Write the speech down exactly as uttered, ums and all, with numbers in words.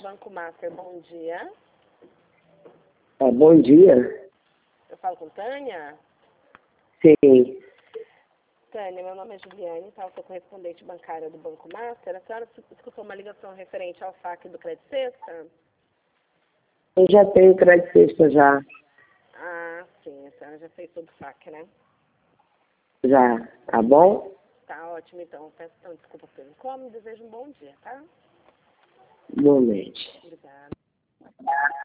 Banco Master, bom dia. Ah, bom dia. Eu falo com Tânia? Sim. Tânia, meu nome é Juliane, tá? Eu sou correspondente bancária do Banco Master. A senhora escutou uma ligação referente ao saque do Crédito Sexta? Eu já tenho crédito sexta já. Ah, sim, a senhora já fez todo o saque, né? Já. Tá bom? Tá ótimo, então. Peço então, desculpa pelo incômodo e desejo um bom dia, tá? Igualmente. Obrigada.